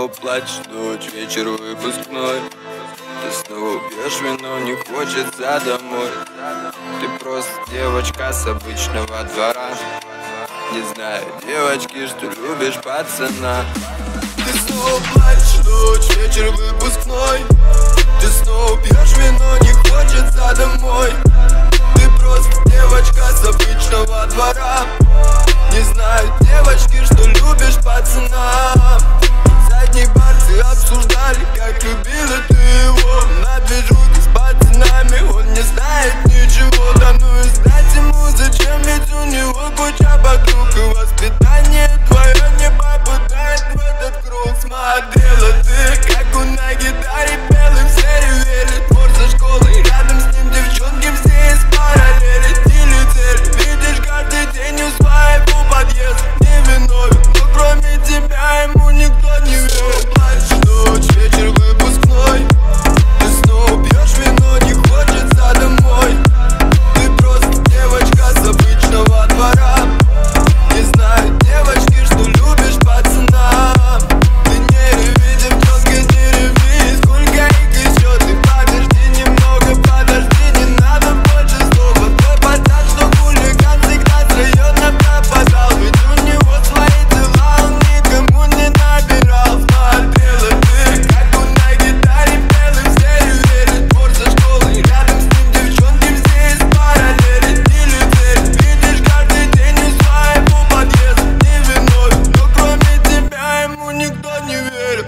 снова плачешь ночь, вечер выпускной. Ты снова пьешь вино, не хочется домой. Ты просто девочка с обычного двора. Не знаю, девочки, что любишь пацана. Ты снова плачешь ночь, вечер выпускной. Ты снова пьешь вино, не хочется домой. Ты просто девочка с обычного двора. Не знаю, девочки, что любишь пацана. Задний бар ты обсуждали, как любила ты его. На движухе с пацанами, он не знает ничего. Да ну и знать ему зачем, ведь у него куча подруг. И воспитание твое не попадает в этот круг. Смотрела ты, как он на гитаре пел, и все ревели. Двор за школой, рядом с ним девчонки все из параллели. Стиль и цель, видишь каждый день у своего подъезда. Не виновен, но кроме тебя ему никто не верит. Плачешь ночь, вечер выпускной. Ты снова пьешь вино, не хочется домой. Ты просто девочка с обычного двора. Не знаю, девочки, что любишь пацана. Ты не реви, девчонка, не реви. Сколько их еще, ты подожди немного, подожди, не надо больше слова. Твой пацан, что хулиган, всегда с района пропадал. Ведь у него свои дела, он никому не набирал. Смотрела ты, как он на гитаре пел, и все ревели. Двор за школой, рядом с ним девчонки все из параллели. Стиль и цель, видишь каждый день у своего подъезда. Не виновен, но кроме тебя ему никто не верит.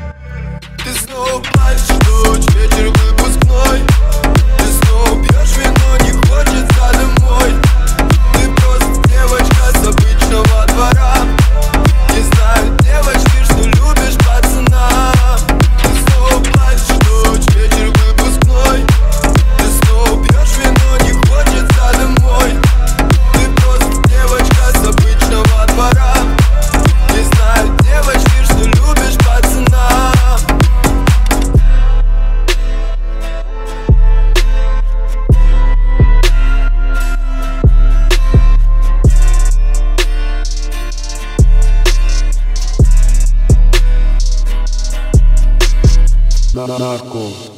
Ты снова плачешь ночь, вечер выпускной. Ты снова пьешь вино, не хочется домой. Ты просто девочка с обычного двора. Не знаю, девочки, что любишь пацана. Ты снова плачешь ночь, вечер выпускной. Ты снова пьешь вино, не хочется домой. Ты просто девочка с обычного двора. Не знаю, девочки, что любишь пацана. Нарко.